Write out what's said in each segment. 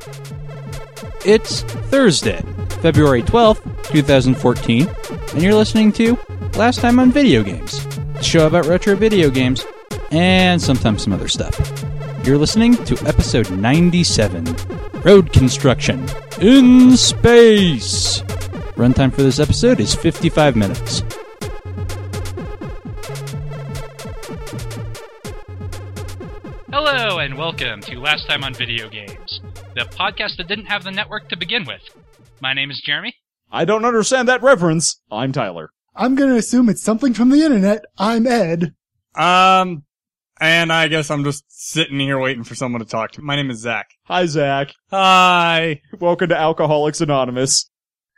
It's Thursday, February 12th, 2014, and you're listening to Last Time on Video Games, a show about retro video games, and sometimes some other stuff. You're listening to episode 97, Road Construction in Space. Runtime for this episode is 55 minutes. Hello and welcome to Last Time on Video Games, the podcast that didn't have the network to begin with. My name is Jeremy. I don't understand that reference. I'm Tyler. I'm gonna assume it's something from the internet. I'm Ed. And I guess I'm just sitting here waiting for someone to talk to. My name is Zach. Hi, Zach. Hi. Welcome to Alcoholics Anonymous.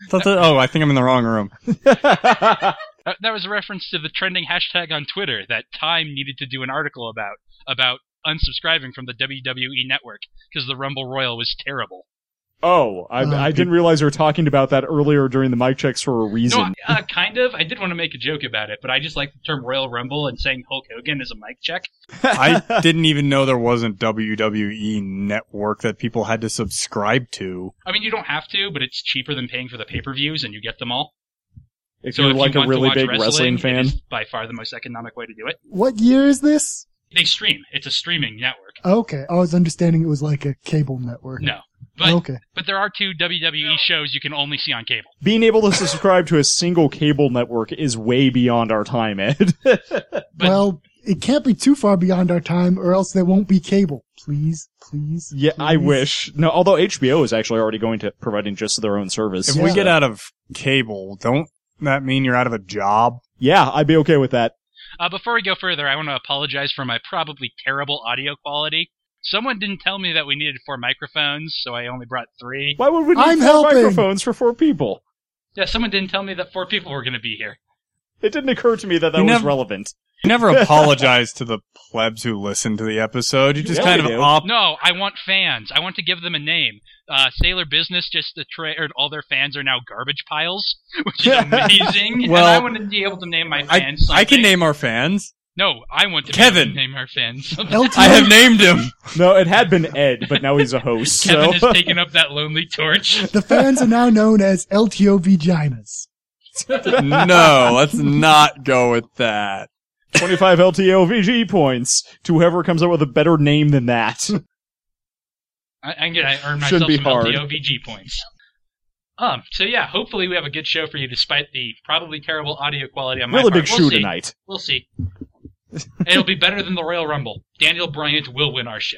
I think I'm in the wrong room. That was a reference to the trending hashtag on Twitter that Time needed to do an article about unsubscribing from the WWE network because the Rumble Royal was terrible. Oh, I didn't realize you were talking about that earlier during the mic checks for a reason. No, kind of. I did want to make a joke about it, but I just like the term Royal Rumble, and saying Hulk Hogan is a mic check. I didn't even know there wasn't WWE network that people had to subscribe to. I mean, you don't have to, but it's cheaper than paying for the pay-per-views, and you get them all. If you're like a really big wrestling fan. It is by far the most economic way to do it. What year is this? They stream. It's a streaming network. Okay, I was understanding it was like a cable network. No. But, okay. But there are two WWE shows you can only see on cable. Being able to subscribe to a single cable network is way beyond our time, Ed. Well, it can't be too far beyond our time, or else there won't be cable. Please. Yeah, please. I wish. No, although HBO is actually already going to providing just their own service. If we get out of cable, don't that mean you're out of a job? Yeah, I'd be okay with that. Before we go further, I want to apologize for my probably terrible audio quality. Someone didn't tell me that we needed 4 microphones, so I only brought 3. Why would we need 4 microphones for 4 people? Yeah, someone didn't tell me that 4 people were going to be here. It didn't occur to me that was relevant. You never apologize to the plebs who listen to the episode. You just kind of No, I want fans. I want to give them a name. Sailor Business just declared all their fans are now garbage piles, which is amazing. Well, and I want to be able to name my fans something. I can name our fans. No, I want to Kevin. be able to name our fans. I have named him. No, it had been Ed, but now he's a host. Kevin has taken up that lonely torch. The fans are now known as LTO Vaginas. No, let's not go with that. 25 LTO VG points to whoever comes up with a better name than that. I'm going to earn myself Shouldn't be some hard. LTO VG points. So yeah, hopefully we have a good show for you despite the probably terrible audio quality on my Really part. big shoe tonight. We'll see. It'll be better than the Royal Rumble. Daniel Bryant will win our show.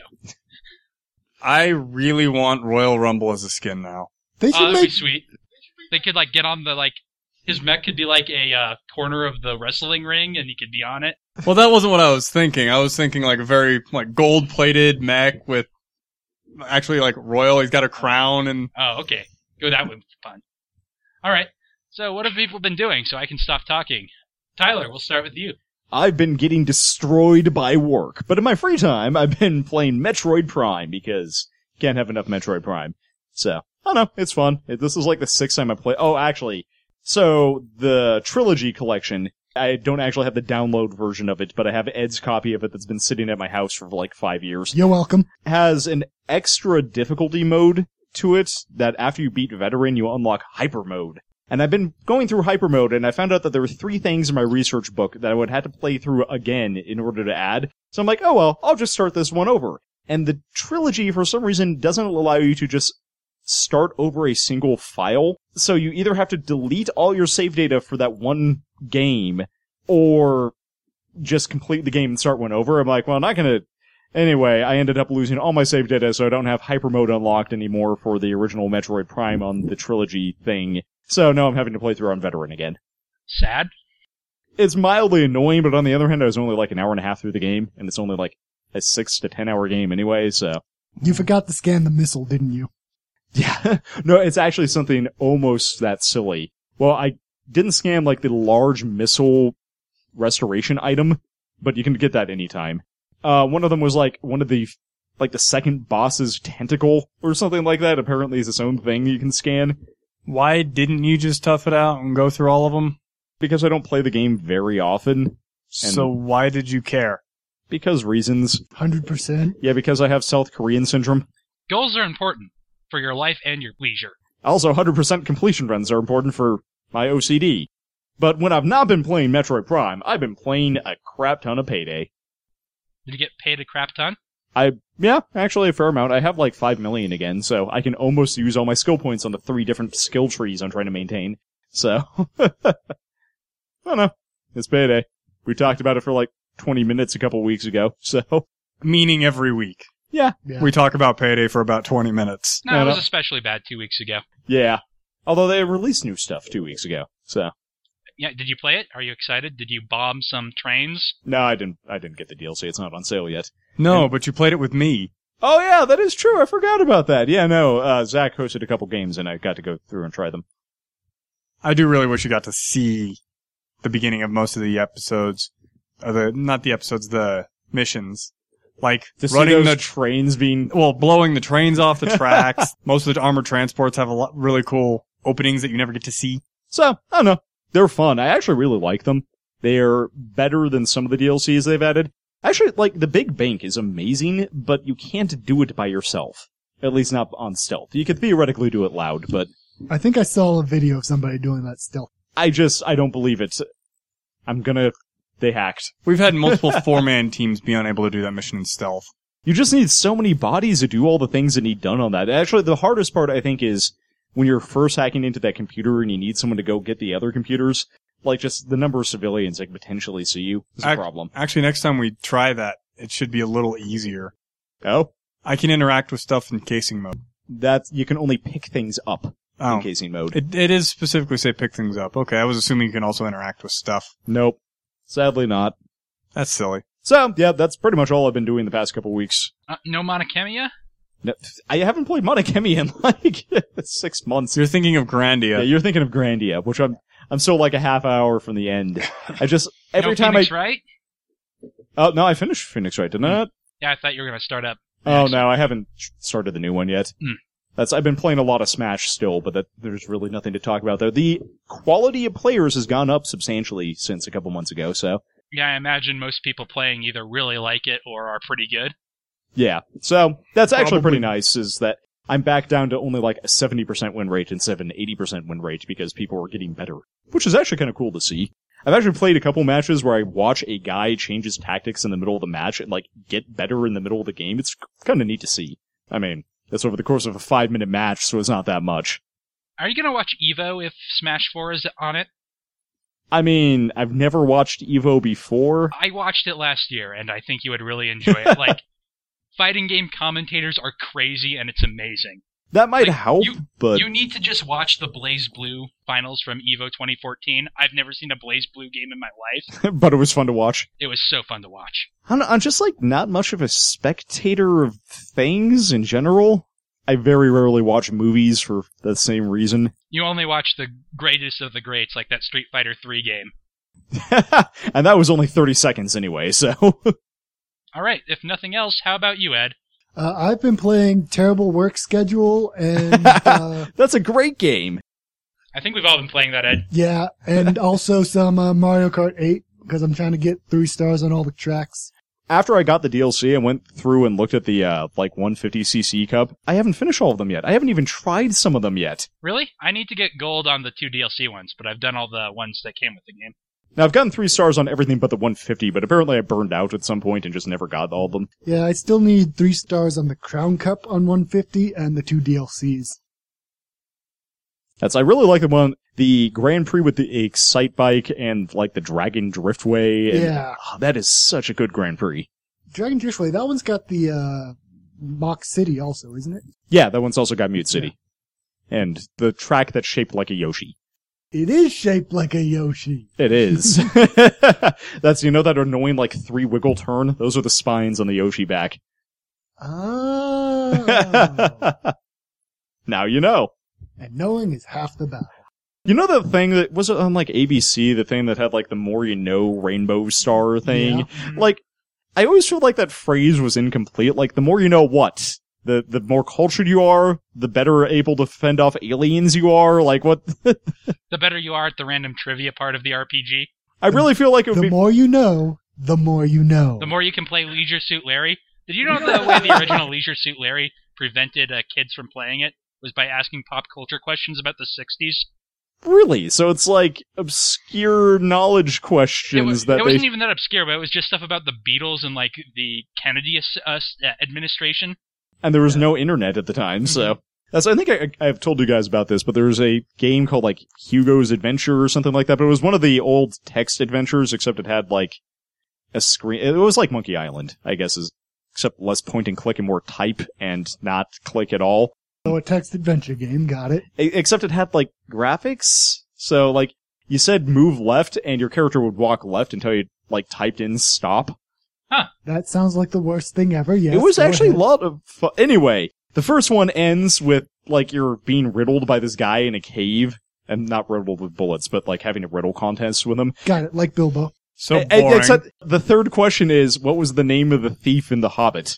I really want Royal Rumble as a skin now. They should That'd be make sweet. They could get on the his mech could be like a corner of the wrestling ring, and he could be on it. Well, that wasn't what I was thinking. I was thinking a very gold-plated mech with actually royal. He's got a crown and. Oh, okay. Go that would be fun. All right. So what have people been doing? So I can stop talking. Tyler, we'll start with you. I've been getting destroyed by work, but in my free time, I've been playing Metroid Prime because can't have enough Metroid Prime. So, I don't know, it's fun. This is the 6th time I play. Oh, actually, so the Trilogy collection, I don't actually have the download version of it, but I have Ed's copy of it that's been sitting at my house for 5 years. You're welcome. Has an extra difficulty mode to it that after you beat Veteran, you unlock Hyper Mode. And I've been going through Hyper Mode, and I found out that there were 3 things in my research book that I would have to play through again in order to add. So I'm like, oh well, I'll just start this one over. And the Trilogy, for some reason, doesn't allow you to just start over a single file. So you either have to delete all your save data for that one game, or just complete the game and start one over. I'm like, well, I'm not gonna... Anyway, I ended up losing all my save data, so I don't have Hyper Mode unlocked anymore for the original Metroid Prime on the Trilogy thing. So now I'm having to play through on Veteran again. Sad? It's mildly annoying, but on the other hand, I was only an hour and a half through the game, and it's only a 6 to 10 hour game anyway, so... You forgot to scan the missile, didn't you? Yeah. No, it's actually something almost that silly. Well, I didn't scan the large missile restoration item, but you can get that anytime. One of them was one of the the second boss's tentacle or something like that. Apparently is its own thing you can scan. Why didn't you just tough it out and go through all of them? Because I don't play the game very often. So why did you care? Because reasons. 100%. Yeah, because I have South Korean syndrome. Goals are important. for your life and your leisure. Also, 100% completion runs are important for my OCD. But when I've not been playing Metroid Prime, I've been playing a crap ton of Payday. Did you get paid a crap ton? Yeah, actually a fair amount. I have like 5 million again, so I can almost use all my skill points on the 3 different skill trees I'm trying to maintain. So, I don't know. It's Payday. We talked about it for like 20 minutes a couple weeks ago, so. Meaning every week. Yeah. Yeah. We talk about Payday for about 20 minutes. No, No, it was no. especially bad 2 weeks ago. Yeah. Although they released new stuff 2 weeks ago, so. Yeah, did you play it? Are you excited? Did you bomb some trains? No, I didn't get the DLC. It's not on sale yet. No, but you played it with me. Oh yeah, that is true. I forgot about that. Yeah, no, Zach hosted a couple games and I got to go through and try them. I do really wish you got to see the beginning of most of the episodes. The missions. Like, To see running those the trains being... blowing the trains off the tracks. Most of the armored transports have a lot really cool openings that you never get to see. So, I don't know. They're fun. I actually really like them. They're better than some of the DLCs they've added. Actually, like, the Big Bank is amazing, but you can't do it by yourself. At least not on stealth. You could theoretically do it loud, but I think I saw a video of somebody doing that stealth. I don't believe it. They hacked. We've had multiple 4-man teams be unable to do that mission in stealth. You just need so many bodies to do all the things that need done on that. Actually, the hardest part, I think, is when you're first hacking into that computer and you need someone to go get the other computers. Like, just the number of civilians that could potentially see you is a problem. Actually, next time we try that, it should be a little easier. Oh? I can interact with stuff in casing mode. You can only pick things up Oh. in casing mode. It is specifically say pick things up. Okay, I was assuming you can also interact with stuff. Nope. Sadly not. That's silly. So, yeah, that's pretty much all I've been doing the past couple weeks. No Monokemia? No, I haven't played Monokemi in like 6 months. You're thinking of Yeah, Grandia. you're thinking of Grandia, which I'm still like a half hour from the end. Every time Phoenix Wright? Oh, no, I finished Phoenix Wright, didn't I? Yeah, I thought you were going to start up. Oh, no, I haven't started the new one yet. Hmm. I've been playing a lot of Smash still, but there's really nothing to talk about there. The quality of players has gone up substantially since a couple months ago, so. Yeah, I imagine most people playing either really like it or are pretty good. Yeah. So, that's actually Probably. pretty nice, is that I'm back down to only like a 70% win rate instead of an 80% win rate because people are getting better. Which is actually kind of cool to see. I've actually played a couple matches where I watch a guy change his tactics in the middle of the match and like get better in the middle of the game. It's kind of neat to see. I mean, that's over the course of a 5-minute match, so it's not that much. Are you going to watch Evo if Smash 4 is on it? I mean, I've never watched Evo before. I watched it last year, and I think you would really enjoy it. Like, fighting game commentators are crazy, and it's amazing. That might Like, help, but You need to just watch the Blaze Blue finals from Evo 2014. I've never seen a Blaze Blue game in my life. but it was fun to watch. It was so fun to watch. I'm just like not much of a spectator of things in general. I very rarely watch movies for the same reason. You only watch the greatest of the greats, like that Street Fighter 3 game. And that was only 30 seconds anyway, so. All right, if nothing else, how about you, Ed? I've been playing Terrible Work Schedule and, That's a great game. I think we've all been playing that, Ed. yeah, and also some Mario Kart 8 because I'm trying to get 3 stars on all the tracks. After I got the DLC, I went through and looked at the, 150cc cup. I haven't finished all of them yet. I haven't even tried some of them yet. Really? I need to get gold on the 2 DLC ones, but I've done all the ones that came with the game. Now, I've gotten 3 stars on everything but the 150, but apparently I burned out at some point and just never got all of them. Yeah, I still need 3 stars on the Crown Cup on 150 and the 2 DLCs. I really like the Grand Prix with the Excite Bike and, like, the Dragon Driftway. And, Yeah. that is such a good Grand Prix. Dragon Driftway, that one's got the Mock City also, isn't it? Yeah, that one's also got Mute City. And the track that's shaped like a Yoshi. It is shaped like a Yoshi. It is. That's, that annoying, like, 3 wiggle turn? Those are the spines on the Yoshi back. Oh. Now you know. And knowing is half the battle. You know the thing that, was it on, like, ABC, the thing that had, like, the more you know rainbow star thing? Yeah. Like, I always feel like that phrase was incomplete. Like, the more you know what? The more cultured you are, the better able to fend off aliens you are, like, what? The better you are at the random trivia part of the RPG, I really feel like it would The be... more you know, the more you know. the more you can play Leisure Suit Larry. Did you know the way the original Leisure Suit Larry prevented kids from playing it? was by asking pop culture questions about the 60s. Really? So it's like obscure knowledge questions It wasn't even that obscure, but it was just stuff about the Beatles and like the Kennedy administration. And there was no internet at the time, so I think I've told you guys about this, but there was a game called like Hugo's Adventure or something like that. But it was one of the old text adventures, except it had like a screen. It was like Monkey Island, I guess, except less point and click and more type and not click at all. So a text adventure game, got it. Except it had, like, graphics. So, like, you said move left, and your character would walk left until you, like, typed in stop. Huh. That sounds like the worst thing ever, yes. It was go actually ahead. a lot of fun. Anyway, the first one ends with, like, you're being riddled by this guy in a cave. And not riddled with bullets, but, like, having a riddle contest with him. Got it, like Bilbo. So boring. Except the third question is, what was the name of the thief in The Hobbit?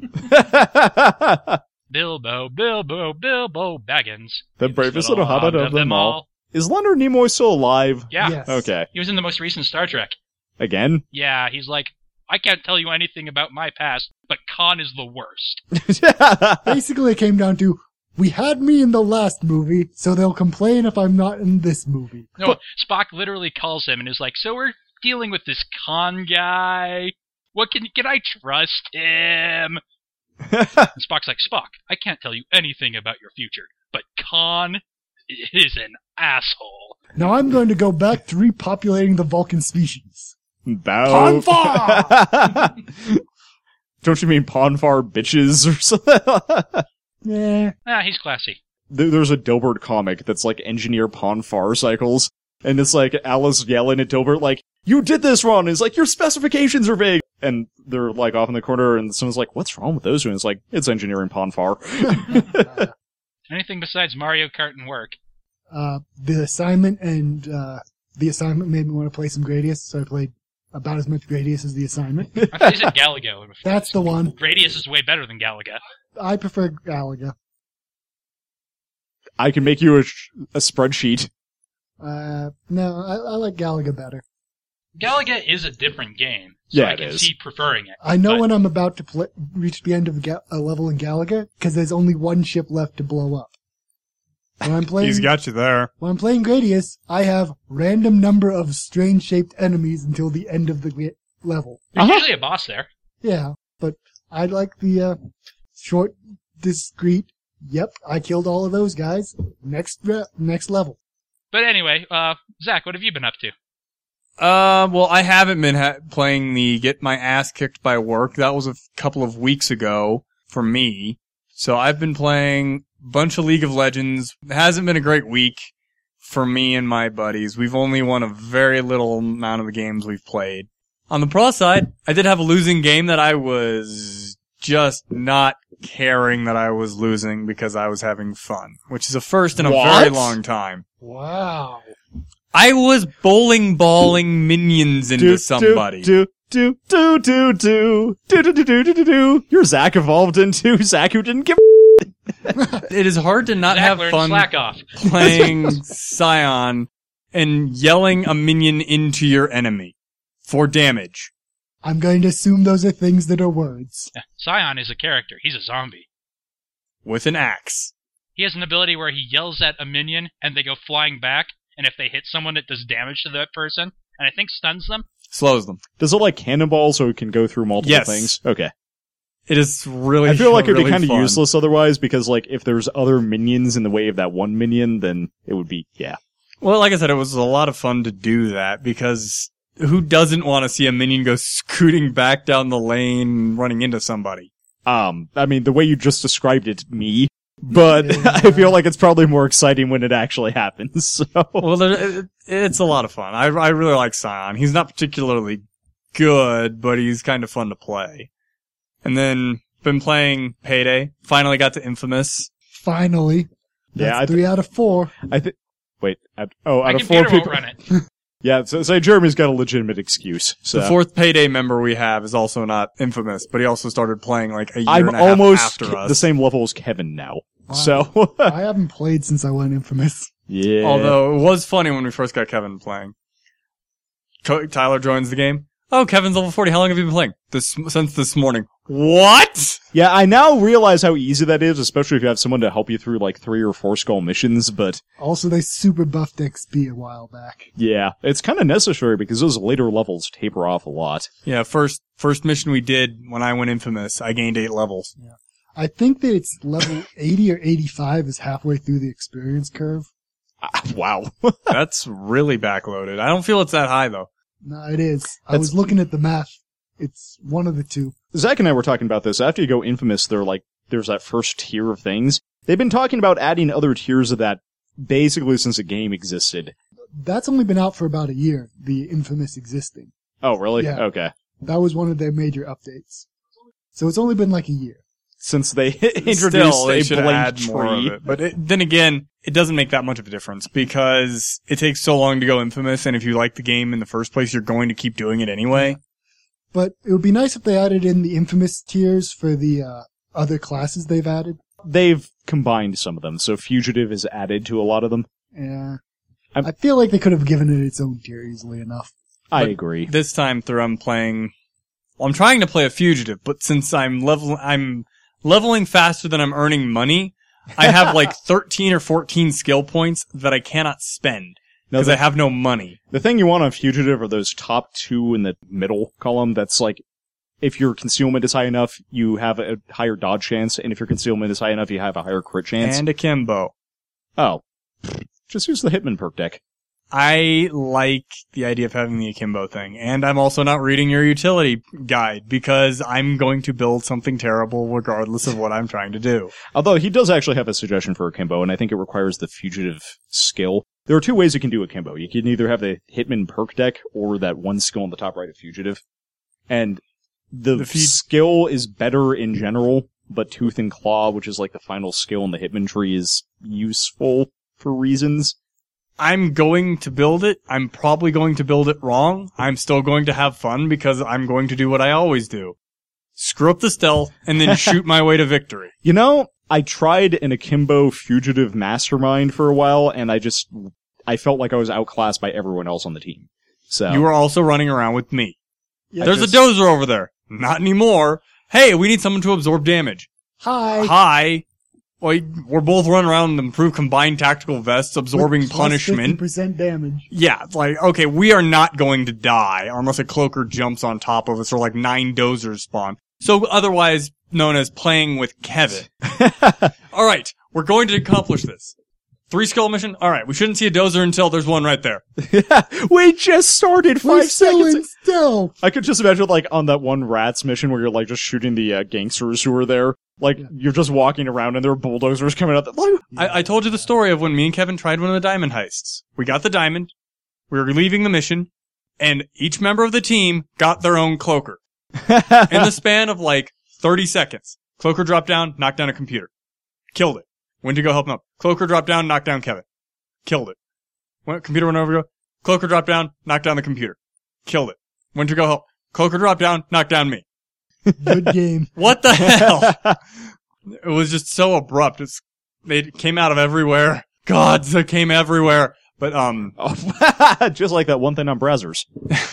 Bilbo Baggins. The bravest little hobbit of them all. Is Leonard Nimoy still alive? Yeah. Yes. Okay. He was in the most recent Star Trek. Again? Yeah, he's like, I can't tell you anything about my past, but Khan is the worst. Basically, it came down to, we had me in the last movie, so they'll complain if I'm not in this movie. No, Spock literally calls him and is like, so we're dealing with this Khan guy. What can I trust him? And Spock's like, Spock, I can't tell you anything about your future, but Khan is an asshole. Now I'm going to go back to repopulating the Vulcan species. Bow. Ponfar! Don't you mean Ponfar bitches or something? Yeah. He's classy. There's a Dilbert comic that's like Engineer Ponfar cycles, and it's like Alice yelling at Dilbert like, you did this wrong! And it's like, your specifications are vague! And they're like off in the corner, and someone's like, what's wrong with those two? And it's like, it's Engineering Ponfar. Anything besides Mario Kart and work. The assignment made me want to play some Gradius, so I played about as much Gradius as the assignment. I thought you said Galaga. That's the one. Gradius is way better than Galaga. I prefer Galaga. I can make you a spreadsheet. No, I like Galaga better. Galaga is a different game, so Yeah, I it can is. see preferring it. I know but when I'm about to reach the end of a level in Galaga, because there's only one ship left to blow up. When I'm playing, He's got you there. when I'm playing Gradius, I have random number of strange-shaped enemies until the end of the level. There's usually a boss there. Yeah, but I like the short, discreet. Yep, I killed all of those guys. Next level. But anyway, Zach, what have you been up to? Well, I haven't been playing the Get My Ass Kicked by Work. That was a couple of weeks ago for me. So I've been playing a bunch of League of Legends. It hasn't been a great week for me and my buddies. We've only won a very little amount of the games we've played. On the pro side, I did have a losing game that I was just not caring that I was losing because I was having fun, which is a first in a very long time. Wow. I was bowling balling minions into somebody. Do. You're Zach evolved into Zach who didn't give It is hard to not Zach have learned fun slack off. playing Scion and yelling a minion into your enemy for damage. I'm going to assume those are things that are words. Yeah, Scion is a character. He's a zombie. With an axe. He has an ability where he yells at a minion and they go flying back, and if they hit someone, it does damage to that person, and I think stuns them. Slows them. Does it like cannonball so it can go through multiple Yes. things? Okay. It is really I feel like it'd be really kind of fun. useless otherwise because like if there's other minions in the way of that one minion, then it would be, yeah. Well, like I said, it was a lot of fun to do that because who doesn't want to see a minion go scooting back down the lane running into somebody? I mean, the way you just described it, me. But Yeah. I feel like it's probably more exciting when it actually happens. So. Well, it's a lot of fun. I really like Scion. He's not particularly good, but he's kind of fun to play. And then been playing Payday. Finally got to Infamous. Finally. Yeah, That's 3 out of 4. I think. Wait. Out My of 4 computer won't people. run it. Yeah. So Jeremy's got a legitimate excuse. So The fourth Payday member we have is also not Infamous, but he also started playing like a year I'm and a half almost after us. the same level as Kevin now. Wow. So. I haven't played since I went Infamous. Yeah. Although it was funny when we first got Kevin playing. Tyler joins the game. Oh, Kevin's level 40. How long have you been playing? Since this morning. What? Yeah, I now realize how easy that is, especially if you have someone to help you through like 3 or 4 skull missions, but Also, they super buffed XP a while back. yeah, it's kind of necessary because those later levels taper off a lot. Yeah, first mission we did when I went Infamous, I gained 8 levels. I think that it's level 80 or 85 is halfway through the experience curve. Wow. That's really backloaded. I don't feel it's that high though. No, it is. I was looking at the math. It's one of the two. Zach and I were talking about this. After you go Infamous, there's that first tier of things. They've been talking about adding other tiers of that basically since the game existed. That's only been out for about a year, the Infamous existing. Oh, really? Yeah. Okay. That was one of their major updates. So it's only been like a year. Since they introduced Still, they a should blank add tree. more of it. But then again, it doesn't make that much of a difference because it takes so long to go Infamous, and if you like the game in the first place, you're going to keep doing it anyway. But it would be nice if they added in the Infamous tiers for the other classes they've added. They've combined some of them, so Fugitive is added to a lot of them. Yeah. I feel like they could have given it its own tier easily enough. I But agree. This time through, I'm trying to play a Fugitive, but since I'm leveling faster than I'm earning money, I have like 13 or 14 skill points that I cannot spend because I have no money. The thing you want on Fugitive are those top 2 in the middle column. That's like, if your concealment is high enough, you have a higher dodge chance, and if your concealment is high enough, you have a higher crit chance. And Akimbo. Oh. Just use the Hitman perk deck. I like the idea of having the Akimbo thing, and I'm also not reading your utility guide because I'm going to build something terrible regardless of what I'm trying to do. Although he does actually have a suggestion for Akimbo, and I think it requires the Fugitive skill. There are 2 ways you can do Akimbo. You can either have the Hitman perk deck or that one skill on the top right of Fugitive. And the skill is better in general, but Tooth and Claw, which is like the final skill in the Hitman tree, is useful for reasons. I'm going to build it. I'm probably going to build it wrong. I'm still going to have fun because I'm going to do what I always do. Screw up the stealth and then shoot my way to victory. You know, I tried an Akimbo Fugitive Mastermind for a while, and I felt like I was outclassed by everyone else on the team. So You were also running around with me. Yeah, There's a dozer over there. Not anymore. Hey, we need someone to absorb damage. Hi. Hi. Well, we're both running around and improve combined tactical vests, absorbing With plus punishment. 50% damage. Yeah, it's like, okay, we are not going to die unless a cloaker jumps on top of us or like 9 dozers spawn. So otherwise known as playing with Kevin. Alright, we're going to accomplish this. 3 skill mission? Alright, we shouldn't see a dozer until there's one right there. we just started 5 We're still seconds. in stealth. I could just imagine, like, on that one Rats mission where you're, like, just shooting the gangsters who are there. Like, you're just walking around and there are bulldozers coming out. I told you the story of when me and Kevin tried one of the diamond heists. We got the diamond, we were leaving the mission, and each member of the team got their own cloaker. In the span of, like, 30 seconds. Cloaker dropped down, knocked down a computer. Killed it. Went to go help him up. Cloaker dropped down, knocked down Kevin. Killed it. Computer went over to go. Cloaker dropped down, knocked down the computer. Killed it. Went to go help. Cloaker dropped down, knocked down me. Good game. What the hell? It was just so abrupt. They came out of everywhere. Gods, they came everywhere. But, just like that one thing on Brazzers.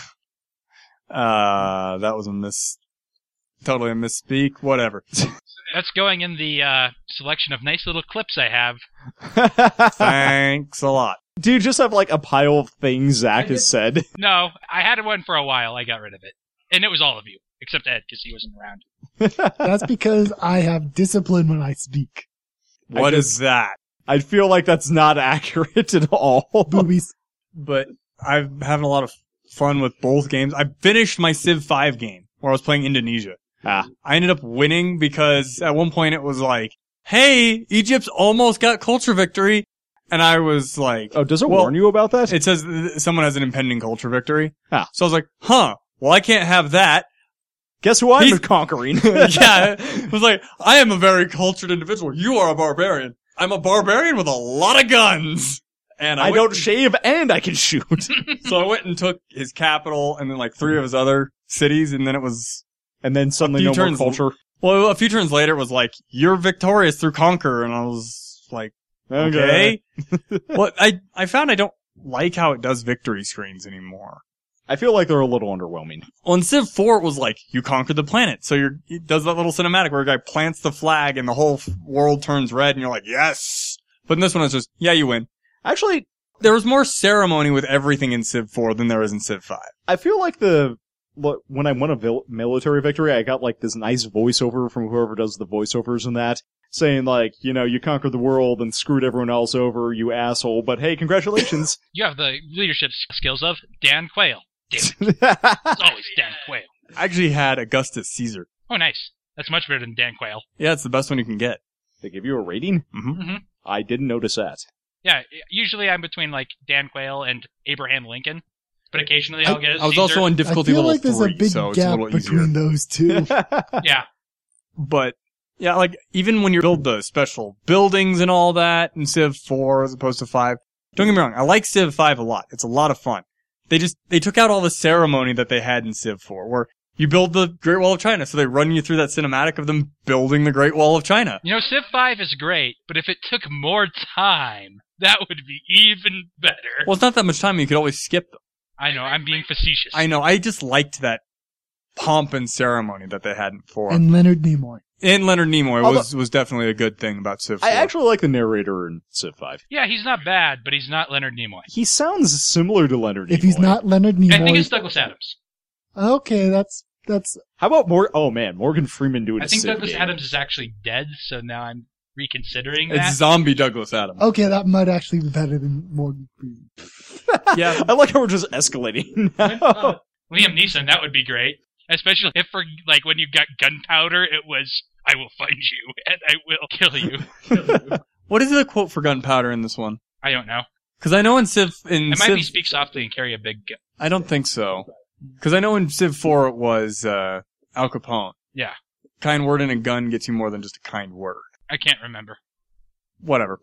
that was totally a misspeak. Whatever. That's going in the selection of nice little clips I have. Thanks a lot. Do you just have, like, a pile of things Zach has said? No, I had one for a while. I got rid of it. And it was all of you, except Ed, because he wasn't around. That's because I have discipline when I speak. What is that? I feel like that's not accurate at all. Boobies. But I'm having a lot of fun with both games. I finished my Civ 5 game where I was playing Indonesia. I ended up winning because at one point it was like, hey, Egypt's almost got culture victory. And I was like, oh, does it warn you about that? It says someone has an impending culture victory. So I was like, well, I can't have that. Guess who I'm conquering? Yeah. It was like, I am a very cultured individual. You are a barbarian. I'm a barbarian with a lot of guns. And I don't shave and I can shoot. So I went and took his capital and then like 3 of his other cities, and then it was... And then suddenly no more culture. Well, a few turns later it was like, you're victorious through conquer, and I was like, okay. Well, I found I don't like how it does victory screens anymore. I feel like they're a little underwhelming. Well, in Civ 4, it was like, you conquered the planet. So it does that little cinematic where a guy plants the flag and the whole world turns red and you're like, yes! But in this one, it's just, yeah, you win. Actually, There was more ceremony with everything in Civ 4 than there is in Civ 5. I feel like when I won a military victory, I got like this nice voiceover from whoever does the voiceovers in that, saying like, you conquered the world and screwed everyone else over, you asshole, but hey, congratulations. You have the leadership skills of Dan Quayle. Damn it. It's always Dan Quayle. I actually had Augustus Caesar. Oh, nice. That's much better than Dan Quayle. Yeah, it's the best one you can get. They give you a rating? Mm-hmm. I didn't notice that. Yeah, usually I'm between like Dan Quayle and Abraham Lincoln, but occasionally I'll get a I was Caesar. also on I difficulty feel level like there's 3, a big so it's a gap little easier. between those two. Yeah. But, yeah, like, even when you build the special buildings and all that in Civ 4 as opposed to 5, don't get me wrong, I like Civ 5 a lot. It's a lot of fun. They took out all the ceremony that they had in Civ 4, where you build the Great Wall of China, so they run you through that cinematic of them building the Great Wall of China. Civ 5 is great, but if it took more time, that would be even better. Well, it's not that much time, you could always skip them. I know, I'm being facetious. I know, I just liked that pomp and ceremony that they had in 4. And Leonard Nimoy. And Leonard Nimoy Although- was definitely a good thing about Civ 4. I actually like the narrator in Civ 5. Yeah, he's not bad, but he's not Leonard Nimoy. He sounds similar to Leonard Nimoy. If he's not Leonard Nimoy, I think it's Douglas Adams. okay, that's How about Morgan Freeman doing I a think Civ Douglas game? Adams is actually dead, so now I'm reconsidering It's that. zombie Douglas Adams. okay. That might actually be better than Morgan Freeman. Yeah. I like how we're just escalating now. Liam Neeson, that would be great. Especially if for, like, when you got gunpowder, it was, I will find you, and I will kill you. What is the quote for gunpowder in this one? I don't know. Because I know in Civ... It might be speak softly and carry a big gun. I don't think so. Because I know in Civ 4 it was Al Capone. Yeah. Kind word in a gun gets you more than just a kind word. I can't remember. Whatever.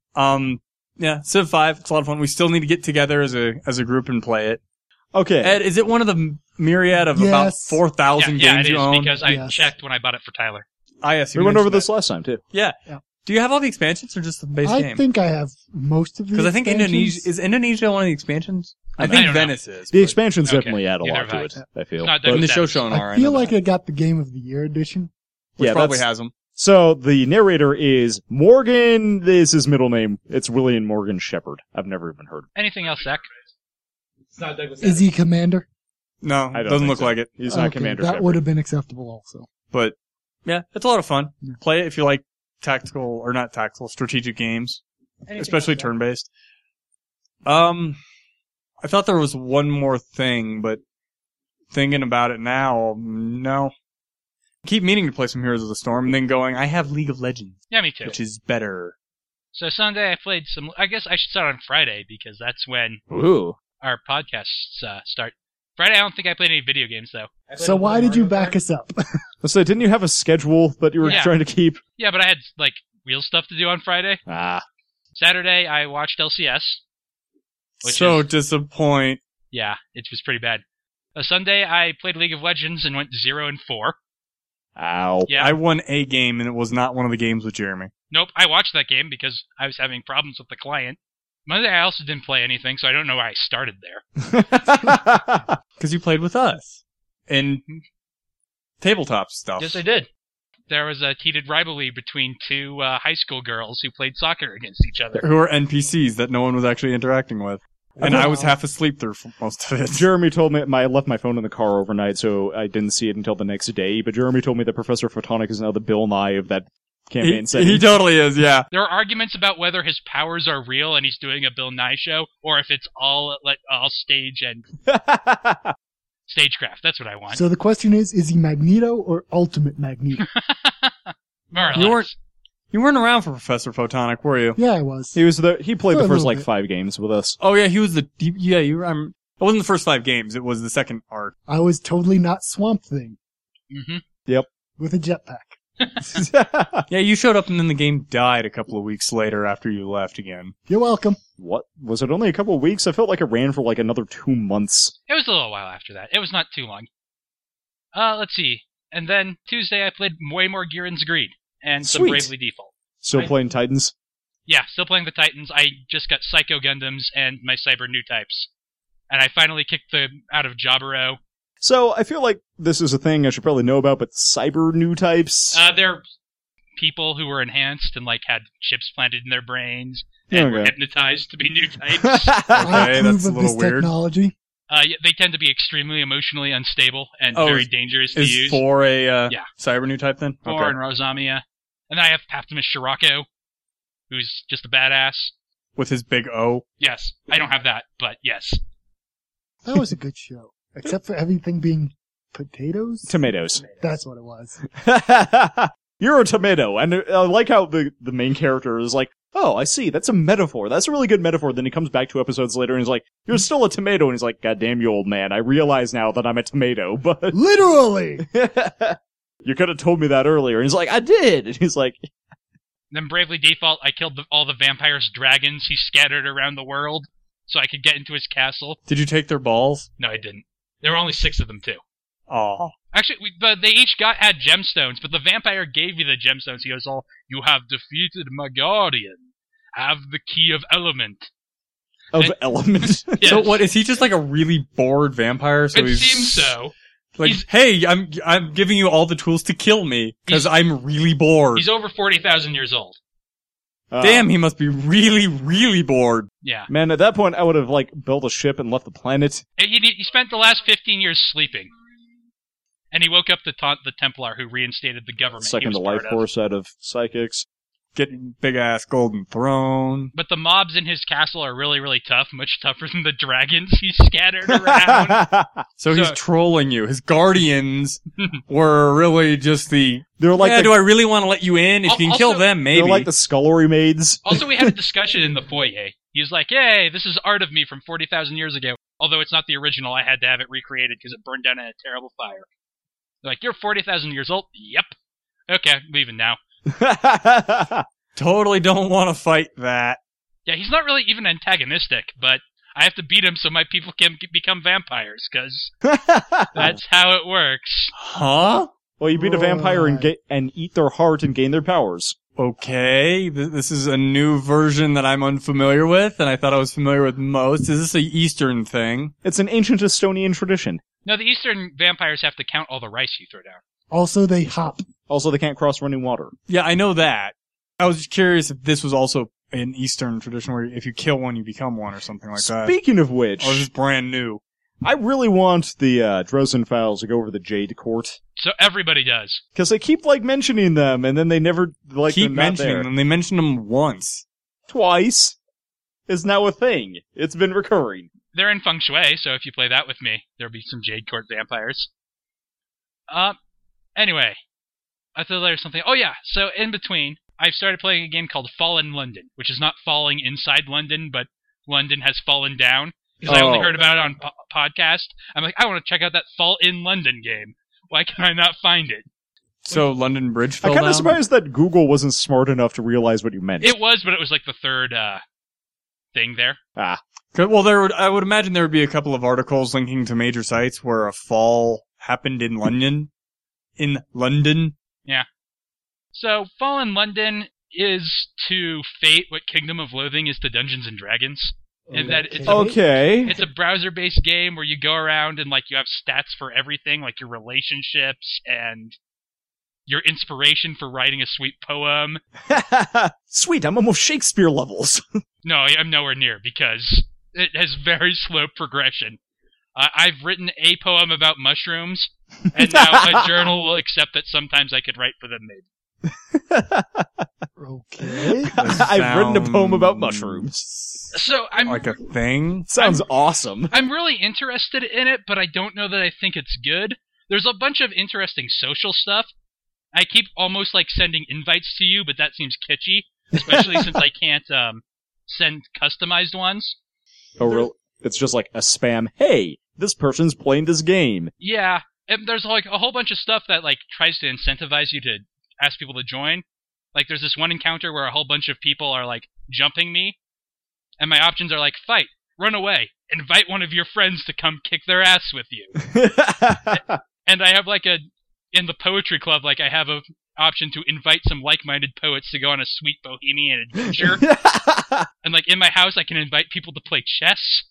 Yeah, Civ 5, it's a lot of fun. We still need to get together as a group and play it. Okay. Ed, is it one of the myriad of about Yes. 4,000 Yeah, games it you is, own? because I Yes. checked when I bought it for Tyler. Yes, you we went over mentioned this that. last time, too. Yeah. Yeah. Do you have all the expansions or just the base I game? think I have most of the. Because I think expansions. is Indonesia one of the expansions? I I think don't know. Venice is. The but- expansions Okay. definitely add a Neither lot to have it, I feel. It's not But- in the Douglas show Adams. showing I feel like I got the Game of the Year edition. which yeah, probably that's- has them. So, the narrator is Morgan, this is his middle name. It's William Morgan Shepherd. I've never even heard of Anything else, Zach? Is he Commander? No, I don't doesn't think look so. like it. He's not Okay, Commander that Shepherd. would have been acceptable also. But yeah, it's a lot of fun. Yeah. Play it if you like tactical or not tactical, strategic games, especially turn-based. I thought there was one more thing, but thinking about it now, no. I keep meaning to play some Heroes of the Storm and then going, I have League of Legends, Yeah, me too. which is better. So Sunday I played some. I guess I should start on Friday because that's when Ooh. our podcasts start. Friday I don't think I played any video games though. So why did you back us up? So, didn't you have a schedule that you were Yeah. trying to keep? Yeah, but I had like real stuff to do on Friday. Ah. Saturday I watched LCS. Which So is- disappoint. Yeah, it was pretty bad. Sunday I played League of Legends and went 0-4. Ow. Yeah. I won a game and it was not one of the games with Jeremy. Nope, I watched that game because I was having problems with the client. Monday I also didn't play anything, so I don't know why I started there. Because you played with us. And tabletop stuff. Yes, I did. There was a heated rivalry between two high school girls who played soccer against each other. Who are NPCs that no one was actually interacting with. And I was half asleep through most of it. Jeremy told me I left my phone in the car overnight, so I didn't see it until the next day. But Jeremy told me that Professor Photonic is now the Bill Nye of that campaign setting. He totally is, yeah. There are arguments about whether his powers are real and he's doing a Bill Nye show, or if it's all stage and stagecraft. That's what I want. So the question is he Magneto or Ultimate Magneto? More or You less. You weren't around for Professor Photonic, were you? Yeah, I was. He played For the a first little like bit. 5 games with us. Oh yeah, he was you were, it wasn't the first 5 games, it was the second arc. I was totally not Swamp Thing Mm-hmm. with a jetpack. Yeah, you showed up and then the game died a couple of weeks later after you left again. You're welcome. What? Was it only a couple of weeks? I felt like it ran for like another 2 months. It was a little while after that. It was not too long. Let's see. And then Tuesday I played way more Gihren's Greed and some Sweet. Bravely Default. Still Right. playing Titans? Yeah, still playing the Titans. I just got Psycho Gundams and my Cyber new types. And I finally kicked them out of Jaburo. So I feel like this is a thing I should probably know about, but cyber new types. They're people who were enhanced and like had chips planted in their brains and were Okay. hypnotized to be new types. I Okay, approve that's a of little this weird. technology. Yeah, they tend to be extremely emotionally unstable and Oh, very dangerous to Is use. 4 a Yeah. cyber new type then? Thor and Rosamia. And then I have Paptimus Scirocco, who's just a badass. With his big O. Yes, I don't have that, but yes. That was a good show. Except for everything being potatoes? Tomatoes. That's what it was. You're a tomato, and I like how the main character is like, oh, I see, that's a metaphor. That's a really good metaphor. Then he comes back 2 episodes later and he's like, you're still a tomato. And he's like, God damn you, old man. I realize now that I'm a tomato, but Literally! you could have told me that earlier. And he's like, I did. And he's like, Then Bravely Default, I killed all the vampires' dragons he scattered around the world so I could get into his castle. Did you take their balls? No, I didn't. There were only 6 of them, too. Oh. Actually, they each had gemstones, but the vampire gave you the gemstones. He goes, you have defeated my guardian. Have the key of element. of And- element. Yes. So what, is he just like a really bored vampire? So It he's seems so. Like, He's- hey, I'm giving you all the tools to kill me because I'm really bored. He's over 40,000 years old. Damn, he must be really, really bored. Yeah. Man, at that point, I would have, like, built a ship and left the planet. He spent the last 15 years sleeping. And he woke up to taunt the Templar who reinstated the government. he Second was the life part of. force out of psychics. Getting big ass golden throne. But the mobs in his castle are really, really tough, much tougher than the dragons he scattered around. So he's So- trolling you. His guardians were really just the. They're like yeah, the, do I really want to let you in? If you can Also- kill them, maybe. they're like the scullery maids. Also, we had a discussion in the foyer. He was like, hey, this is art of me from 40,000 years ago. Although it's not the original, I had to have it recreated because it burned down in a terrible fire. They're like, you're 40,000 years old? Yep. Okay, leaving now. Totally don't want to fight that. Yeah, he's not really even antagonistic, but I have to beat him so my people can become vampires, because that's how it works. Huh? Well, you beat a vampire and Right. and eat their heart and gain their powers. Okay, this is a new version that I'm unfamiliar with, and I thought I was familiar with most. Is this a Eastern thing? It's an ancient Estonian tradition. No, the Eastern vampires have to count all the rice you throw down. Also, they hop. Also, they can't cross running water. Yeah, I know that. I was just curious if this was also an Eastern tradition where if you kill one, you become one or something like that. Speaking of which, Or is this brand new? I really want the Drozen files to go over the Jade Court. So everybody does. Because they keep, like, mentioning them, and then they never, like, Keep they're not mentioning there. them. They mentioned them once. Twice is now a thing. It's been recurring. They're in Feng Shui, so if you play that with me, there'll be some Jade Court vampires. Anyway. I thought there was something. Oh yeah, so in between, I've started playing a game called Fallen London, which is not falling inside London, but London has fallen down. Because I only Oh. heard about it on podcast. I'm like, I want to check out that Fall in London game. Why can I not find it? So London Bridge fell I'm kind down? of surprised that Google wasn't smart enough to realize what you meant. It was, but it was like the third thing there. Well, I would imagine there would be a couple of articles linking to major sites where a fall happened in London. In London. So Fallen London is to Fate what Kingdom of Loathing is to Dungeons and Dragons. And that it's a Okay. It's a browser-based game where you go around and, like, you have stats for everything, like your relationships and your inspiration for writing a sweet poem. Sweet, I'm almost Shakespeare levels. No, I'm nowhere near, because it has very slow progression. I've written a poem about mushrooms, and now a journal will accept that sometimes I could write for them, maybe. Okay. I've written a poem about Sounds mushrooms. So I'm Like a thing? Sounds awesome. I'm really interested in it, but I don't know that I think it's good. There's a bunch of interesting social stuff. I keep almost like sending invites to you, but that seems kitschy, especially since I can't send customized ones. Oh, real? It's just like a spam. Hey, this person's playing this game. Yeah, and there's like a whole bunch of stuff that like tries to incentivize you to ask people to join. Like there's this one encounter where a whole bunch of people are like jumping me, and my options are like fight, run away, invite one of your friends to come kick their ass with you. And I have like in the poetry club, like I have a option to invite some like-minded poets to go on a sweet bohemian adventure. And like in my house, I can invite people to play chess.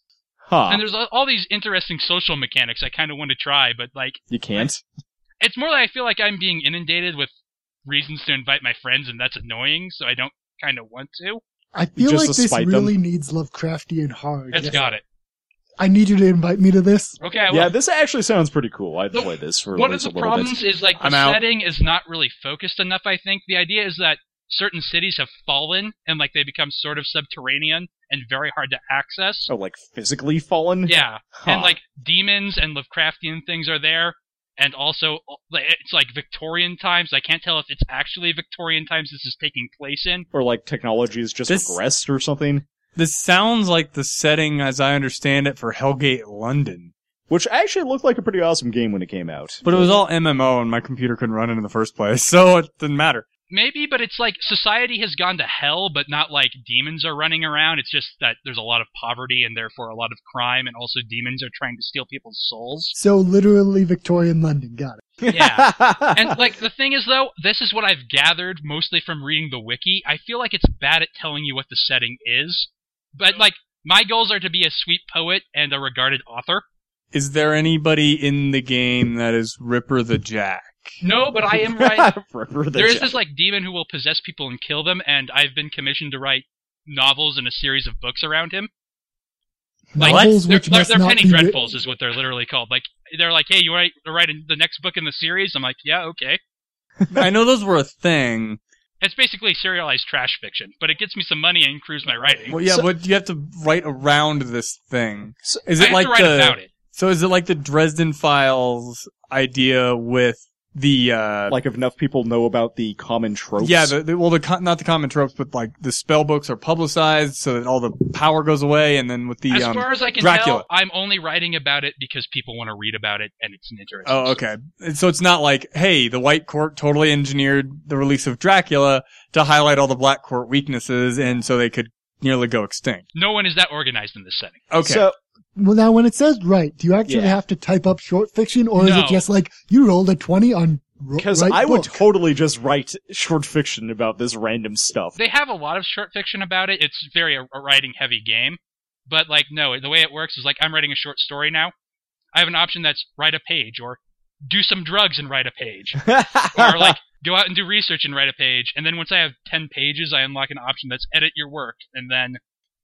Huh. And there's all these interesting social mechanics I kind of want to try, but like You can't? it's more like I feel like I'm being inundated with reasons to invite my friends, and that's annoying. So I don't kind of want to. I feel Just like to this spite really needs Lovecraftian horror. It's got it. I need you to invite me to this. Okay, I will. Yeah, this actually sounds pretty cool. I'd The- play this for at One of least the a little problems bit. is like the I'm out. setting is not really focused enough. I think the idea is that certain cities have fallen and like they become sort of subterranean and very hard to access. Oh, like physically fallen? Yeah, Huh. and like demons and Lovecraftian things are there, and also it's like Victorian times. I can't tell if it's actually Victorian times this is taking place in. Or like technology has just This- regressed or something. This sounds like the setting, as I understand it, for Hellgate London. Which actually looked like a pretty awesome game when it came out. But it was all MMO, and my computer couldn't run it in the first place, so it didn't matter. Maybe, but it's like society has gone to hell, but not like demons are running around. It's just that there's a lot of poverty and therefore a lot of crime, and also demons are trying to steal people's souls. So literally Victorian London. Got it. Yeah. And like the thing is though, this is what I've gathered mostly from reading the wiki. I feel like it's bad at telling you what the setting is. But like my goals are to be a sweet poet and a regarded author. Is there anybody in the game that is Ripper the Jack? No, but I am right. Ripper the There is Jack. this like demon who will possess people and kill them, and I've been commissioned to write novels and a series of books around him. Like, Novels they're, which they're, must they're not Penny be Dreadfuls is what they're literally called. Like they're like, hey, you write the next book in the series? I'm like, yeah, okay. I know those were a thing. It's basically serialized trash fiction, but it gets me some money and improves my writing. Well, yeah, So- but you have to write around this thing. So- Is I it have like to write about it. So is it like the Dresden Files idea with the Like if enough people know about the common tropes. yeah, not the common tropes, but like the spell books are publicized so that all the power goes away, and then with the As far as I can Dracula. tell, I'm only writing about it because people want to read about it, and it's an interesting. Oh, okay. So it's not like, hey, the White Court totally engineered the release of Dracula to highlight all the Black Court weaknesses, and so they could nearly go extinct. No one is that organized in this setting. Okay. So, Well, now when it says write, do you actually Yeah. have to type up short fiction, or is No. it just like you rolled a 20 on because write I would book? totally just write short fiction about this random stuff. They have a lot of short fiction about it. It's very a writing heavy game, but like no, the way it works is like I'm writing a short story now. I have an option that's write a page, or do some drugs and write a page, or like go out and do research and write a page. And then once I have 10 pages, I unlock an option that's edit your work, and then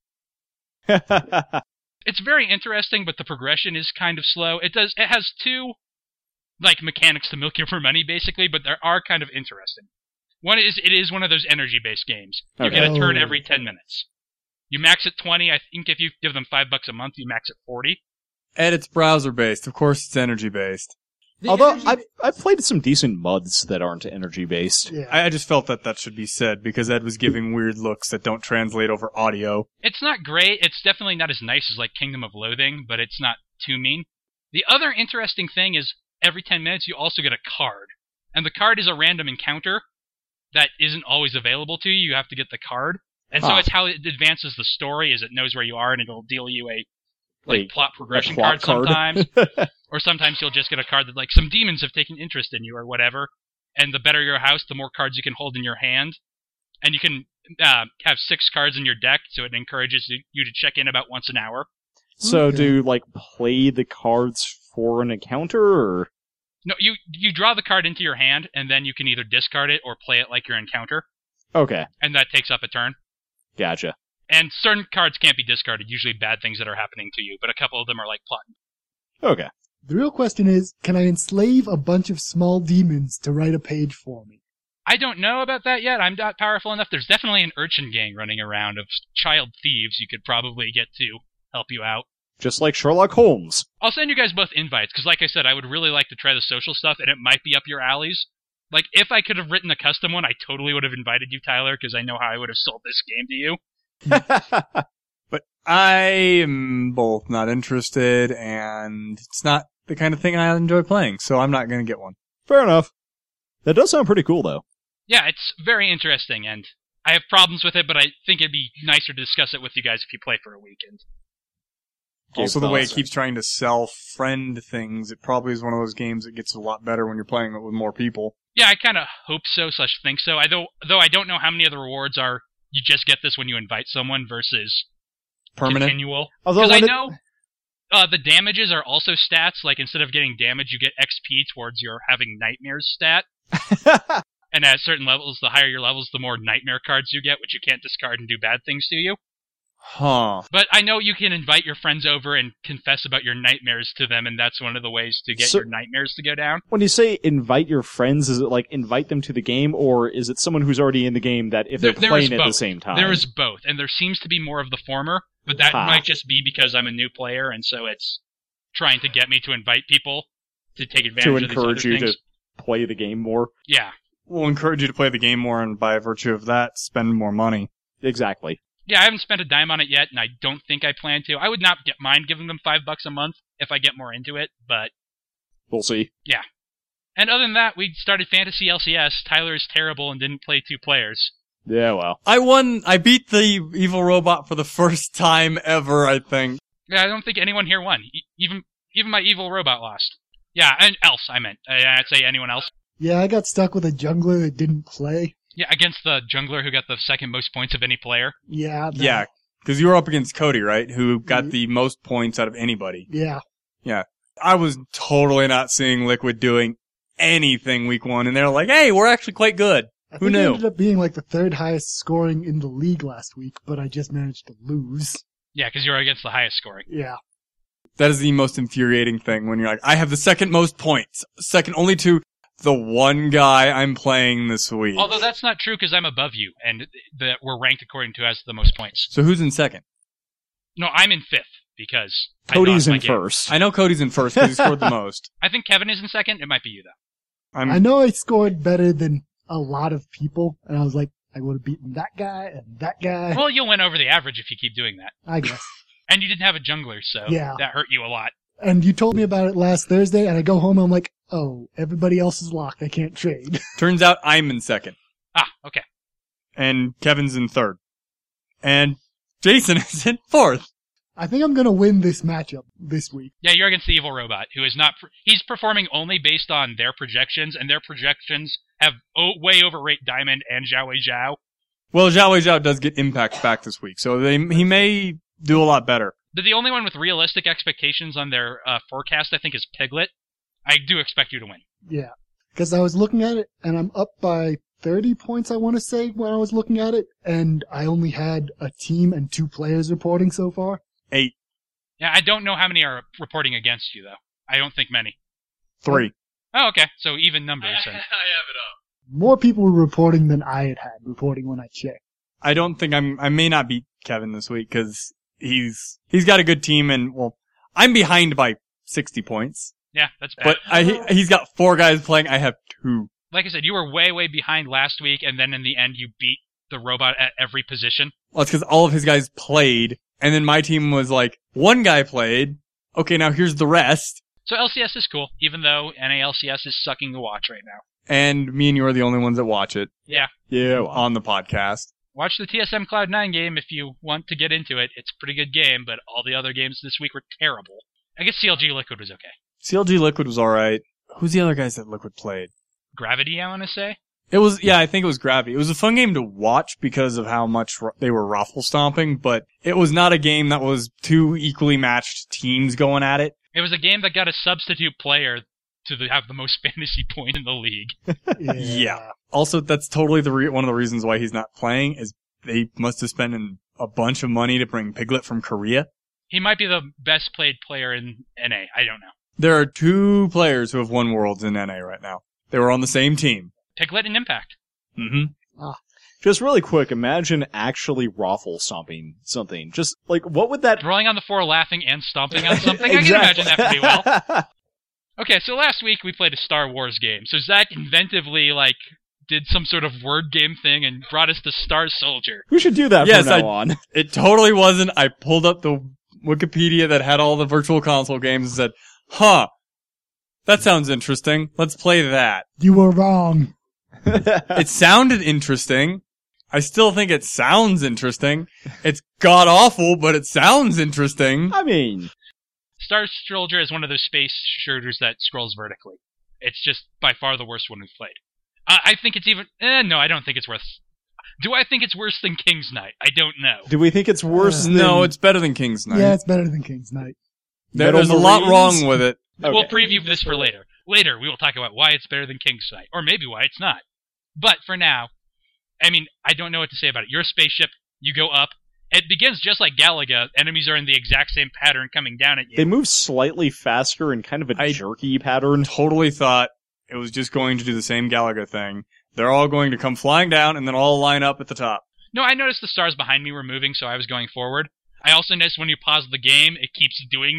it's very interesting, but the progression is kind of slow. It has two like mechanics to milk you for money, basically, but they are kind of interesting. One is it is one of those energy based games. You Okay. get a turn Oh. every 10 minutes. You max at 20. I think if you give them $5 a month, you max at 40. Ed, it's browser based. Of course, it's energy based. Although I've played some decent MUDs that aren't energy based. Yeah. I just felt that should be said because Ed was giving weird looks that don't translate over audio. It's not great. It's definitely not as nice as like Kingdom of Loathing, but it's not too mean. The other interesting thing is every 10 minutes you also get a card. And the card is a random encounter that isn't always available to you. You have to get the card. And so Ah. it's how it advances the story, is it knows where you are and it'll deal you a Like, plot progression plot card card. sometimes. Or sometimes you'll just get a card that like some demons have taken interest in you or whatever. And the better your house, the more cards you can hold in your hand. And you can have 6 cards in your deck, so it encourages you to check in about once an hour. So Okay. do you, like, play the cards for an encounter, or? No, you draw the card into your hand, and then you can either discard it or play it like your encounter, Okay, and that takes up a turn. gotcha. And certain cards can't be discarded, usually bad things that are happening to you, but a couple of them are like plot. Okay. The real question is, can I enslave a bunch of small demons to write a page for me? I don't know about that yet. I'm not powerful enough. There's definitely an urchin gang running around of child thieves you could probably get to help you out. Just like Sherlock Holmes. I'll send you guys both invites, because like I said, I would really like to try the social stuff, and it might be up your alleys. Like, if I could have written a custom one, I totally would have invited you, Tyler, because I know how I would have sold this game to you. But I am both not interested, and it's not the kind of thing I enjoy playing, so I'm not going to get one. Fair enough. That does sound pretty cool, though. Yeah, it's very interesting, and I have problems with it, but I think it'd be nicer to discuss it with you guys if you play for a weekend. Also, the way it Awesome. keeps trying to sell friend things, it probably is one of those games that gets a lot better when you're playing it with more people. Yeah, I kind of hope so / think so. Though I don't know how many of the rewards are you just get this when you invite someone versus Permanent? continual. Although Because I when it- know The damages are also stats. Like, instead of getting damage, you get XP towards your having nightmares stat. And at certain levels, the higher your levels, the more nightmare cards you get, which you can't discard and do bad things to you. Huh. But I know you can invite your friends over and confess about your nightmares to them, and that's one of the ways to get your nightmares to go down. When you say invite your friends, is it like invite them to the game, or is it someone who's already in the game that if they're playing at the same time? There is both, and there seems to be more of the former, but that might just be because I'm a new player, and so it's trying to get me to invite people to take advantage of these other things. To encourage you to play the game more? Yeah. We'll encourage you to play the game more, and by virtue of that, spend more money. Exactly. Yeah, I haven't spent a dime on it yet, and I don't think I plan to. I would not mind giving them $5 a month if I get more into it, but... We'll see. Yeah. And other than that, we started Fantasy LCS. Tyler is terrible and didn't play 2 players. Yeah, well. I beat the evil robot for the first time ever, I think. Yeah, I don't think anyone here won. Even my evil robot lost. Yeah, and else, I meant. I'd say anyone else. Yeah, I got stuck with a jungler that didn't play. Yeah, against the jungler who got the second most points of any player. Yeah. Yeah, because you were up against Cody, right? Who got the most points out of anybody. Yeah. Yeah. I was totally not seeing Liquid doing anything week 1, and they're like, hey, we're actually quite good. Who knew? I ended up being like the 3rd highest scoring in the league last week, but I just managed to lose. Yeah, because you were against the highest scoring. Yeah. That is the most infuriating thing when you're like, I have the second most points, second only to the one guy I'm playing this week. Although that's not true because I'm above you, and we're ranked according to as the most points. So who's in second? No, I'm in 5th because Cody's I in first. I know Cody's in first because he scored the most. I think Kevin is in second. It might be you though. I know I scored better than a lot of people, and I was like, I would have beaten that guy and that guy. Well, you'll win over the average if you keep doing that. I guess. And you didn't have a jungler, so that hurt you a lot. And you told me about it last Thursday, and I go home and I'm like, oh, everybody else is locked. I can't trade. Turns out I'm in second. Ah, okay. And Kevin's in third. And Jason is in fourth. I think I'm going to win this matchup this week. Yeah, you're against the evil robot, who is not... he's performing only based on their projections, and their projections have way overrate Diamond and Zhao Wei Zhao. Well, Zhao Wei Zhao does get impact back this week, so he may do a lot better. But the only one with realistic expectations on their forecast, I think, is Piglet. I do expect you to win. Yeah, because I was looking at it, and I'm up by 30 points, I want to say, when I was looking at it, and I only had a team and 2 players reporting so far. 8. Yeah, I don't know how many are reporting against you, though. I don't think many. 3. Oh, okay. So even numbers. I have it up. More people were reporting than I had reporting when I checked. I don't think I may not beat Kevin this week because he's got a good team and, well, I'm behind by 60 points. Yeah, that's bad. But he's got 4 guys playing. I have 2. Like I said, you were way, way behind last week, and then in the end you beat the robot at every position. Well, it's because all of his guys played, and then my team was like, 1 guy played. Okay, now here's the rest. So LCS is cool, even though NALCS is sucking to watch right now. And me and you are the only ones that watch it. Yeah. Yeah. On the podcast. Watch the TSM Cloud9 game if you want to get into it. It's a pretty good game, but all the other games this week were terrible. I guess CLG Liquid was okay. CLG Liquid was alright. Who's the other guys that Liquid played? Gravity, I want to say? It was, I think it was Gravity. It was a fun game to watch because of how much they were raffle stomping, but it was not a game that was 2 equally matched teams going at it. It was a game that got a substitute player to have the most fantasy point in the league. Yeah. Also, that's totally one of the reasons why he's not playing is they must have spent a bunch of money to bring Piglet from Korea. He might be the best played player in NA. I don't know. There are 2 players who have won Worlds in NA right now. They were on the same team. Piglet and Impact. Mm-hmm. Just really quick, imagine actually raffle stomping something. Just, like, what would that... Rolling on the floor, laughing, and stomping on something? I can imagine that pretty well. Okay, so last week we played a Star Wars game. So Zach inventively, did some sort of word game thing and brought us to Star Soldier. We should do that from now on. It totally wasn't. I pulled up the Wikipedia that had all the Virtual Console games and said, that sounds interesting. Let's play that. You were wrong. It sounded interesting. I still think it sounds interesting. It's god-awful, but it sounds interesting. I mean... Star Soldier is one of those space shooters that scrolls vertically. It's just by far the worst one we've played. I think it's even... no, I don't think it's worth... Do I think it's worse than King's Knight? I don't know. Do we think it's worse than... No, it's better than King's Knight. Yeah, it's better than King's Knight. There's a lot wrong with it. Okay. We'll preview this for later. Later, we will talk about why it's better than King's Sight, or maybe why it's not. But for now, I mean, I don't know what to say about it. You're a spaceship. You go up. It begins just like Galaga. Enemies are in the exact same pattern coming down at you. They move slightly faster in kind of a jerky pattern. Totally thought it was just going to do the same Galaga thing. They're all going to come flying down and then all line up at the top. No, I noticed the stars behind me were moving, so I was going forward. I also noticed when you pause the game, it keeps doing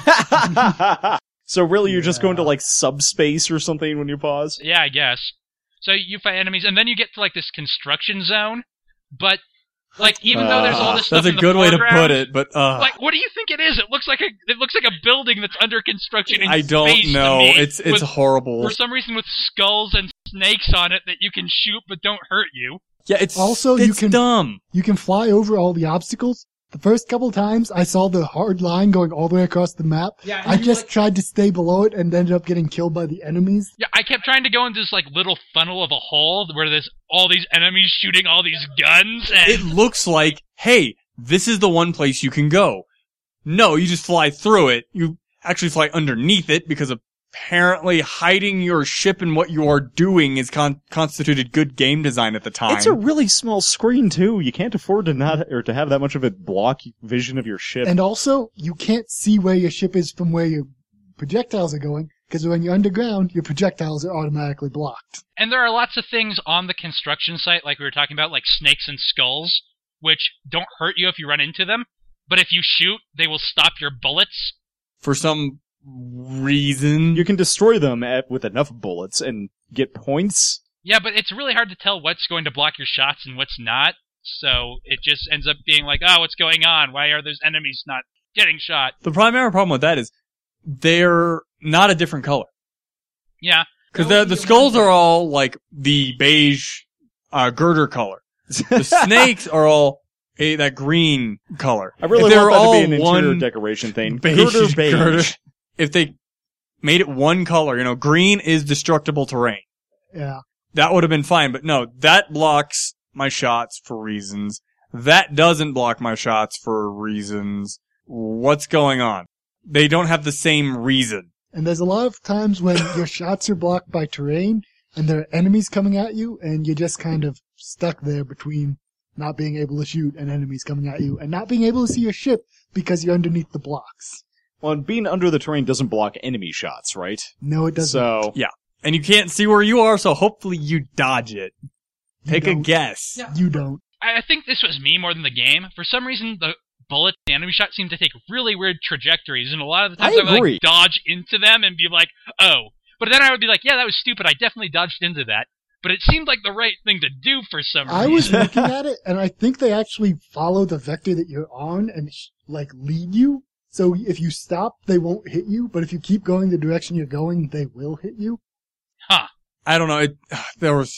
that. So really, you're just going to like subspace or something when you pause? Yeah, I guess. So you fight enemies, and then you get to like this construction zone, but like even though there's all this stuff That's in a the good way to foreground, put it, but like, what do you think it is? It looks like a building that's under construction in I don't space to know. me, It's with, horrible. for some reason with skulls and snakes on it that you can shoot but don't hurt you. Yeah, it's Also, it's you can- dumb. You can fly over all the obstacles. The first couple times I saw the hard line going all the way across the map. Yeah, and I you, just tried to stay below it and ended up getting killed by the enemies. Yeah, I kept trying to go into this like little funnel of a hole where there's all these enemies shooting all these guns, and It looks like, hey, this is the one place you can go. No, you just fly through it. You actually fly underneath it because apparently hiding your ship and what you are doing is constituted good game design at the time. It's a really small screen too. You can't afford to have that much of a block vision of your ship. And also, you can't see where your ship is from where your projectiles are going, because when you're underground, your projectiles are automatically blocked. And there are lots of things on the construction site, like we were talking about, like snakes and skulls, which don't hurt you if you run into them, but if you shoot, they will stop your bullets. For some reason. You can destroy them with enough bullets and get points. Yeah, but it's really hard to tell what's going to block your shots and what's not, so it just ends up being like, oh, what's going on? Why are those enemies not getting shot? The primary problem with that is they're not a different color. Yeah. Because the skulls are all like the beige girder color. The snakes are all that green color. I really If they were want that to be all an interior one decoration thing. beige Beige. girder. If they made it one color, green is destructible terrain. Yeah. That would have been fine, but no, that blocks my shots for reasons. That doesn't block my shots for reasons. What's going on? They don't have the same reason. And there's a lot of times when your shots are blocked by terrain, and there are enemies coming at you, and you're just kind of stuck there between not being able to shoot and enemies coming at you, and not being able to see your ship because you're underneath the blocks. Well, being under the terrain doesn't block enemy shots, right? No, it doesn't. So, Yeah. And you can't see where you are, so hopefully you dodge it. Take a don't. guess. Yeah. You don't. I think this was me more than the game. For some reason, the bullets, the enemy shots seem to take really weird trajectories, and a lot of the times I I would agree. like dodge into them and be like, oh. But then I would be like, yeah, that was stupid. I definitely dodged into that. But it seemed like the right thing to do for some reason. I was looking at it, and I think they actually follow the vector that you're on and, lead you. So if you stop, they won't hit you, but if you keep going the direction you're going, they will hit you. Huh. I don't know. There was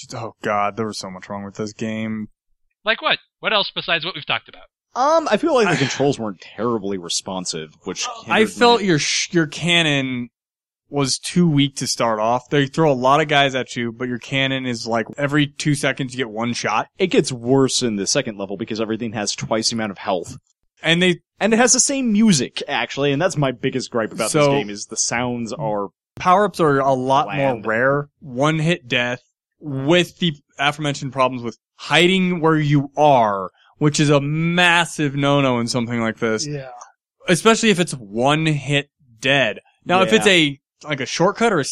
so much wrong with this game. Like what? What else besides what we've talked about? I feel like the controls weren't terribly responsive, which I hindered felt me. your cannon was too weak to start off. They throw a lot of guys at you, but your cannon is like every 2 seconds you get one shot. It gets worse in the second level because everything has twice the amount of health. And it has the same music, actually, and that's my biggest gripe about this So- game, is the sounds are... power-ups are a lot Bland. more rare. One-hit death with the aforementioned problems with hiding where you are, which is a massive no-no in something like this. Yeah. Especially if it's one hit dead. Now, if Yeah. it's a shortcut or a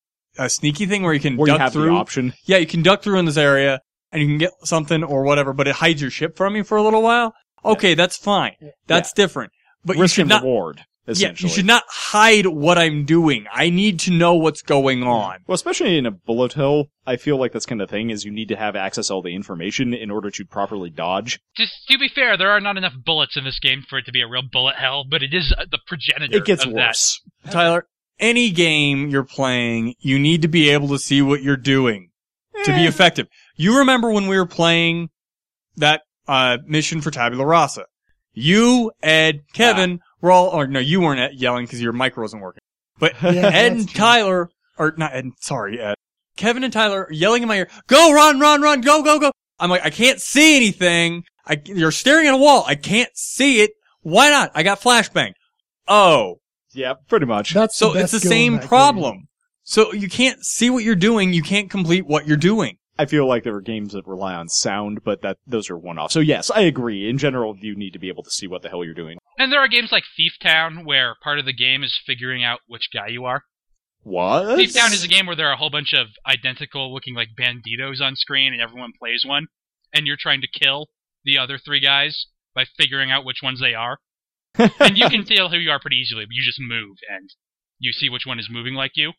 sneaky thing where you can Where you duck have through. the option. Yeah, you can duck through in this area and you can get something or whatever, but it hides your ship from you for a little while. Okay, that's fine. That's different. But you Risk should and not, reward, yeah, essentially. you should not hide what I'm doing. I need to know what's going on. Well, especially in a bullet hell, I feel like that's kind of thing, is you need to have access to all the information in order to properly dodge. Just to be fair, there are not enough bullets in this game for it to be a real bullet hell, but it is the progenitor It gets of that. worse. Tyler, any game you're playing, you need to be able to see what you're doing to be effective. You remember when we were playing that mission for Tabula Rasa? You, Ed, Kevin were all, or no, you weren't yelling because your mic wasn't working. But Yeah, Ed that's and true. Tyler, or not Ed, sorry, Ed. Kevin and Tyler are yelling in my ear, go, run, go, go, go. I'm like, I can't see anything. You're staring at a wall. I can't see it. Why not? I got flashbang. Oh. Yeah, pretty much. That's So the it's best the skill in same that game. problem. So you can't see what you're doing, you can't complete what you're doing. I feel like there are games that rely on sound, but those are one-off. So yes, I agree. In general, you need to be able to see what the hell you're doing. And there are games like Thief Town where part of the game is figuring out which guy you are. What? Thief Town is a game where there are a whole bunch of identical looking like banditos on screen and everyone plays one. And you're trying to kill the other three guys by figuring out which ones they are. And you can tell who you are pretty easily, but you just move and you see which one is moving like you.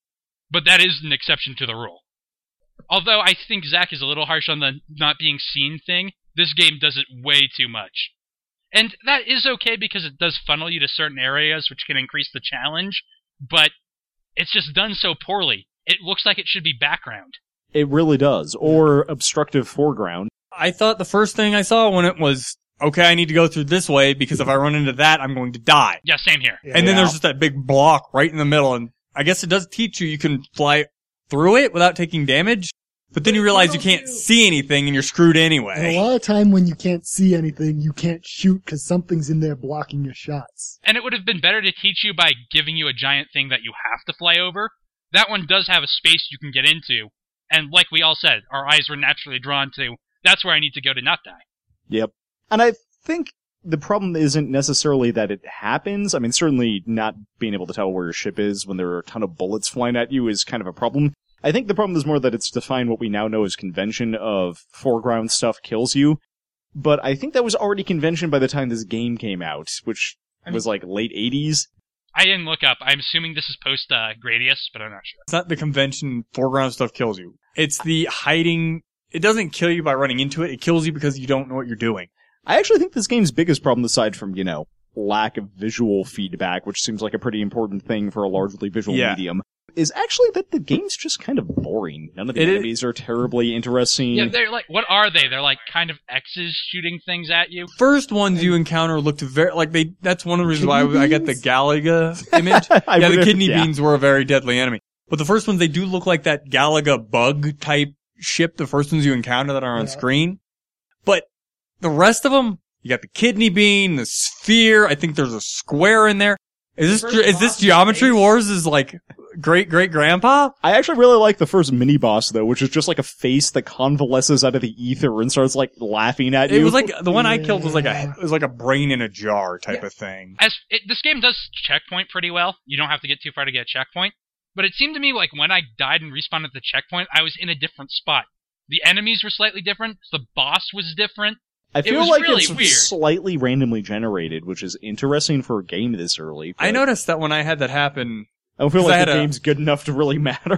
But that is an exception to the rule. Although I think Zach is a little harsh on the not being seen thing, this game does it way too much. And that is okay because it does funnel you to certain areas which can increase the challenge, but it's just done so poorly. It looks like it should be background. It really does. Or obstructive foreground. I thought the first thing I saw when it was, okay, I need to go through this way because if I run into that, I'm going to die. Yeah, same here. Yeah. And then there's just that big block right in the middle, and I guess it does teach you can fly through it without taking damage, but then you realize you can't see anything and you're screwed And a anyway. lot of time when you can't see anything, you can't shoot because something's in there blocking your shots. And it would have been better to teach you by giving you a giant thing that you have to fly over. That one does have a space you can get into, and like we all said, our eyes were naturally drawn to, that's where I need to go to not die. Yep. And I think the problem isn't necessarily that it happens. I mean, certainly not being able to tell where your ship is when there are a ton of bullets flying at you is kind of a problem. I think the problem is more that it's defined what we now know as convention of foreground stuff kills you. But I think that was already convention by the time this game came out, which was like late 80s. I didn't look up. I'm assuming this is post Gradius, but I'm not sure. It's not the convention foreground stuff kills you. It's the hiding. It doesn't kill you by running into it. It kills you because you don't know what you're doing. I actually think this game's biggest problem, aside from, lack of visual feedback, which seems like a pretty important thing for a largely visual medium, is actually that the game's just kind of boring. None of the enemies are terribly interesting. Yeah, they're like, what are they? They're like kind of X's shooting things at you. First ones you encounter looked very, that's one of the reasons why I get the Galaga image. The kidney beans were a very deadly enemy. But the first ones, they do look like that Galaga bug type ship, the first ones you encounter that are on screen. But the rest of them, you got the kidney bean, the sphere, I think there's a square in there. Is this Geometry Wars is like great-great-grandpa? I actually really like the first mini-boss, though, which is just like a face that convalesces out of the ether and starts, like, laughing at you. It was like, the one I killed was like a brain in a jar type of thing. This game does checkpoint pretty well. You don't have to get too far to get a checkpoint. But it seemed to me like when I died and respawned at the checkpoint, I was in a different spot. The enemies were slightly different. The boss was different. I feel was like really it's weird. slightly randomly generated, which is interesting for a game this early. I noticed that when I had that happen. I don't feel like the game's good enough to really matter.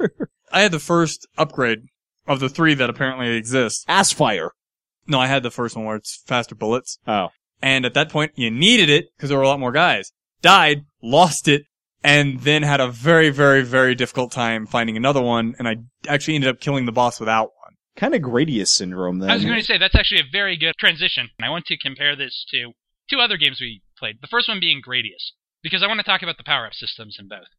I had the first upgrade of the 3 that apparently exist. Assfire. No, I had the first one where it's faster bullets. Oh. And at that point, you needed it because there were a lot more guys. Died, lost it, and then had a very, very, very difficult time finding another one, and I actually ended up killing the boss without one. Kind of Gradius syndrome, then. I was going to say, that's actually a very good transition. I want to compare this to 2 other games we played. The first one being Gradius, because I want to talk about the power-up systems in both.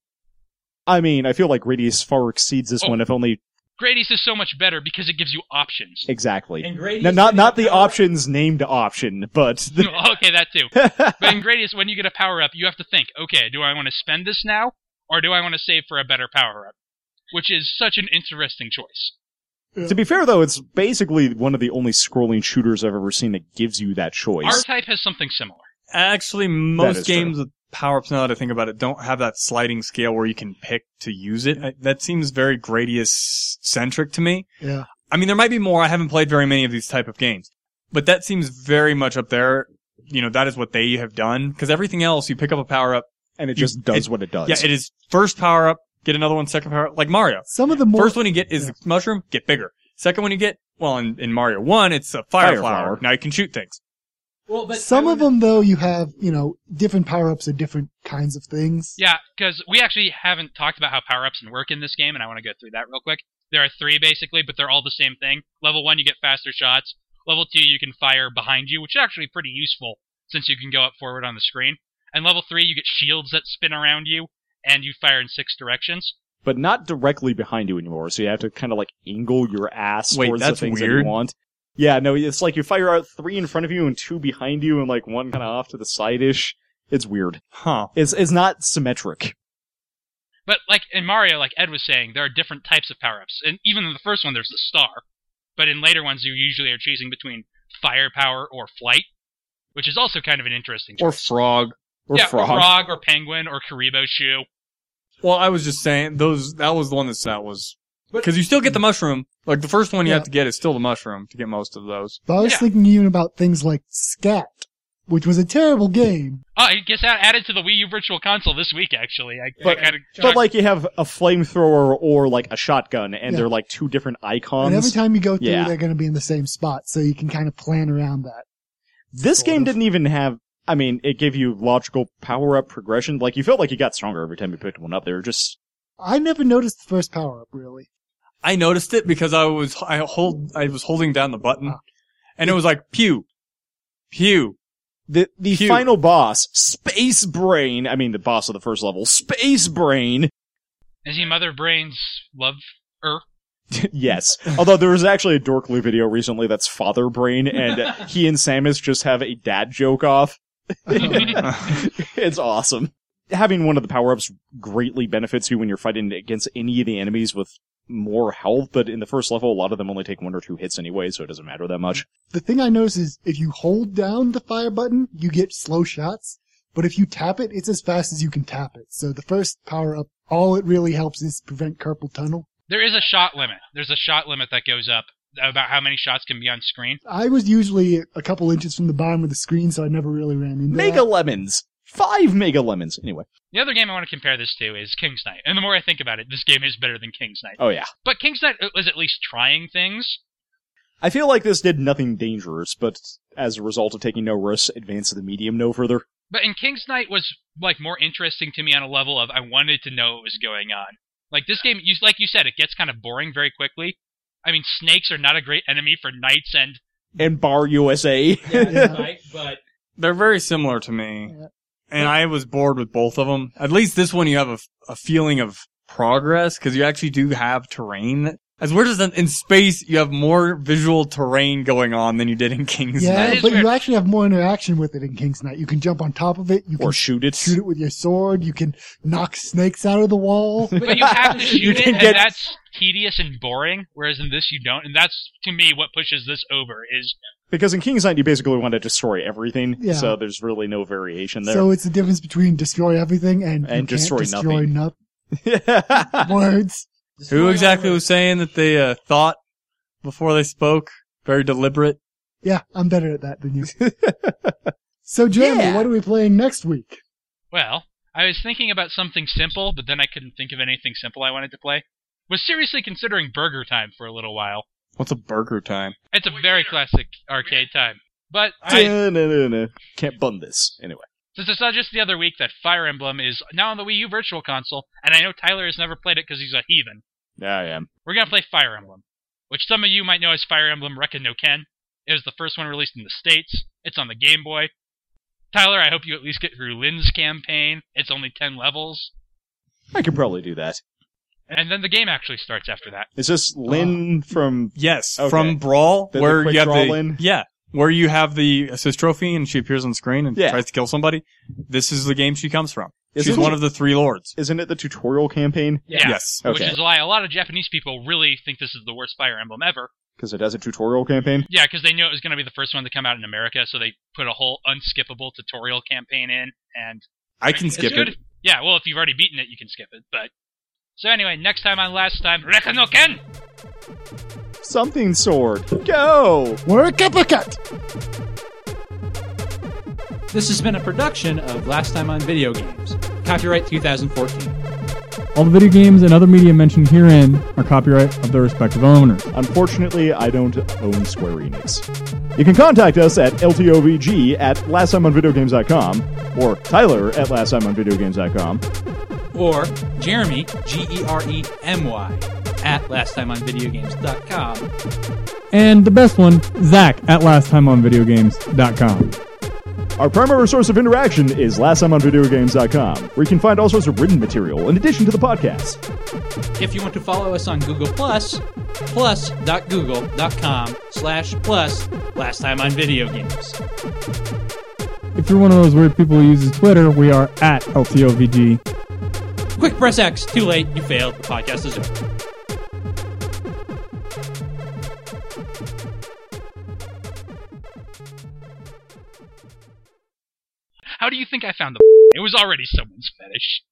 I mean, I feel like Gradius far exceeds this one, if only... Gradius is so much better because it gives you options. Exactly. And Gradius Not the options named option, but... Okay, that too. But in Gradius, when you get a power-up, you have to think, okay, do I want to spend this now, or do I want to save for a better power-up? Which is such an interesting choice. Yeah. To be fair, though, it's basically one of the only scrolling shooters I've ever seen that gives you that choice. R-Type has something similar. Actually, most games with power-ups, now that I think about it, don't have that sliding scale where you can pick to use it. That seems very Gradius-centric to me. Yeah. I mean, there might be more. I haven't played very many of these type of games. But that seems very much up there. You know, that is what they have done. Because everything else, you pick up a power-up. And it just does what it does. Yeah, it is first power-up, get another one, second power-up. Like Mario. Some of the more First one you get is the mushroom, get bigger. Second one you get, well, in Mario 1, it's a fire flower. Now you can shoot things. Well, but some of them though you have, different power-ups of different kinds of things. Yeah, because we actually haven't talked about how power-ups work in this game, and I want to go through that real quick. There are 3 basically, but they're all the same thing. Level 1, you get faster shots. Level 2, you can fire behind you, which is actually pretty useful since you can go up forward on the screen. And level 3, you get shields that spin around you, and you fire in 6 directions. But not directly behind you anymore, so you have to kind of like angle your ass towards the things that you want. Yeah, no, it's like you fire out 3 in front of you and 2 behind you and like 1 kind of off to the side-ish. It's weird. Huh. It's not symmetric. But like in Mario, like Ed was saying, there are different types of power-ups. And even in the first one, there's the star. But in later ones, you usually are choosing between firepower or flight, which is also kind of an interesting choice. Or frog. Or yeah, frog. or frog, or penguin, or Karibo shoe. Well, I was just saying, that was the one that was... Because you still get the mushroom. Like, the first one you Yeah. have to get is still the mushroom to get most of those. But I was Yeah. thinking even about things like Scat, which was a terrible game. Oh, it gets added to the Wii U Virtual Console this week, actually. But like you have a flamethrower or like a shotgun, and Yeah. they're like two different icons. And every time you go through, Yeah. they're going to be in the same spot, so you can kind of plan around that. This sort game of. didn't even have. I mean, it gave you logical power-up progression. Like, you felt like you got stronger every time you picked one up. They were just... I never noticed the first power-up, really. I noticed it because I was holding down the button, and it was like, pew. Pew. The Phew. final boss, Space Brain, I mean, the boss of the first level, Space Brain, Is he Mother Brain's love? yes. Although there was actually a Dorkly video recently that's Father Brain, and he and Samus just have a dad joke off. It's awesome. Having one of the power-ups greatly benefits you when you're fighting against any of the enemies with more health, but in the first level, a lot of them only take 1 or 2 hits anyway, so it doesn't matter that much. The thing I noticed is if you hold down the fire button, you get slow shots. But if you tap it, it's as fast as you can tap it. So the first power-up, all it really helps is prevent carpal tunnel. There is a shot limit. There's a shot limit that goes up about how many shots can be on screen. I was usually a couple inches from the bottom of the screen, so I never really ran into Mega that. Lemons! 5 Mega Lemons! Anyway. The other game I want to compare this to is King's Knight. And the more I think about it, this game is better than King's Knight. Oh yeah. But King's Knight was at least trying things. I feel like this did nothing dangerous, but as a result of taking no risks, advanced the medium no further. But in King's Knight was like more interesting to me on a level of I wanted to know what was going on. Like this game, like you said, it gets kind of boring very quickly. I mean, snakes are not a great enemy for knights, and Bar USA. but They're very similar to me. Yeah. And I was bored with both of them. At least this one you have a feeling of progress, because you actually do have terrain. As weird as in space, you have more visual terrain going on than you did in King's Yeah, That Knight. is but weird. you actually have more interaction with it in King's Knight. You can jump on top of it. You can Or shoot it. shoot it with your sword. You can knock snakes out of the wall. But you have to You shoot it, can and get- that's tedious and boring, whereas in this you don't. And that's, to me, what pushes this over, is Because in King's Knight, you basically want to destroy everything, Yeah. so there's really no variation there. So it's the difference between destroy everything and you can't destroy destroy nothing. nothing. Words. Who exactly was saying that they thought before they spoke? Very deliberate. Yeah, I'm better at that than you. So, Jeremy, Yeah. what are we playing next week? well, I was thinking about something simple, but then I couldn't think of anything simple I wanted to play. Was seriously considering Burger Time for a little while. What's a burger time? It's a very classic arcade time. But Can't bun this. Anyway. since I saw just the other week that Fire Emblem is now on the Wii U Virtual Console, and I know Tyler has never played it because he's a heathen, Yeah, I am. we're going to play Fire Emblem, which some of you might know as Fire Emblem Rekka no Ken. It was the first one released in the States. It's on the Game Boy. Tyler, I hope you at least get through Lynn's campaign. It's only 10 levels. I could probably do that. And then the game actually starts after that. Is this Lynn from... Yes, Okay. from Brawl, The where quick you have draw the in? where you have the assist trophy and she appears on the screen and Yeah. tries to kill somebody. This is the game she comes from. She's Isn't one it- of the 3 lords. Isn't it the tutorial campaign? Yeah. Yes. Which Okay. is why a lot of Japanese people really think this is the worst Fire Emblem ever. Because it has a tutorial campaign? Yeah, because they knew it was going to be the first one to come out in America, so they put a whole unskippable tutorial campaign in, and I can it's skip good. it. Yeah, well, if you've already beaten it, you can skip it, but... So anyway, next time on Last Time, Rekka no Ken! Something sword. Go! We're a Cuppercut! This has been a production of Last Time on Video Games. Copyright 2014. All the video games and other media mentioned herein are copyright of their respective owners. Unfortunately, I don't own Square Enix. You can contact us at ltovg@lasttimeonvideogames.com or Tyler at lasttimeonvideogames.com. Or Jeremy, Geremy, at lasttimeonvideogames.com. And the best one, Zach at lasttimeonvideogames.com. Our primary source of interaction is lasttimeonvideogames.com, where you can find all sorts of written material in addition to the podcast. If you want to follow us on Google+, plus.google.com/plus Last Time on Video Games. If you're one of those weird people who uses Twitter, we are at LTOVG. Quick, press X. Too late. You failed. The podcast is over. How do you think I found the? It was already someone's fetish.